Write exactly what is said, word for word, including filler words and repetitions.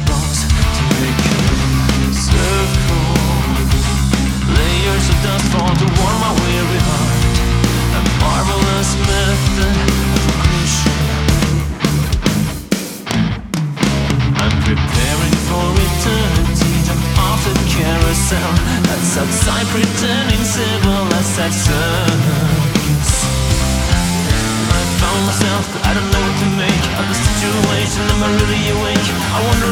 bones to make a circle. Layers of dust fall to warm my weary heart. A marvelous method of occlusion. I'm preparing for eternity. Jump off the carousel. That's outside pretending civil as that circus. I found myself, but I don't know what to make of the situation. Am I really awake? I wonder